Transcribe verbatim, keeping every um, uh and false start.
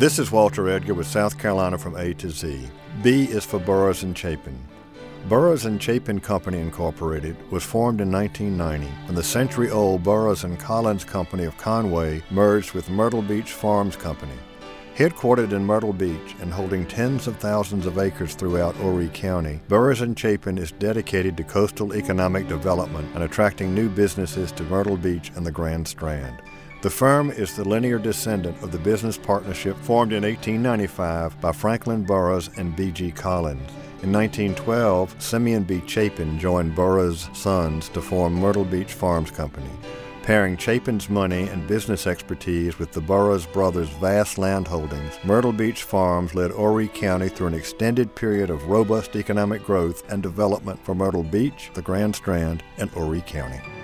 This is Walter Edgar with South Carolina from A to Z. B is for Burroughs and Chapin. Burroughs and Chapin Company, Incorporated was formed in nineteen ninety when the century-old Burroughs and Collins Company of Conway merged with Myrtle Beach Farms Company. Headquartered in Myrtle Beach and holding tens of thousands of acres throughout Horry County, Burroughs and Chapin is dedicated to coastal economic development and attracting new businesses to Myrtle Beach and the Grand Strand. The firm is the linear descendant of the business partnership formed in eighteen ninety-five by Franklin Burroughs and B G Collins. In nineteen twelve, Simeon B. Chapin joined Burroughs' sons to form Myrtle Beach Farms Company. Pairing Chapin's money and business expertise with the Burroughs brothers' vast land holdings, Myrtle Beach Farms led Horry County through an extended period of robust economic growth and development for Myrtle Beach, the Grand Strand, and Horry County.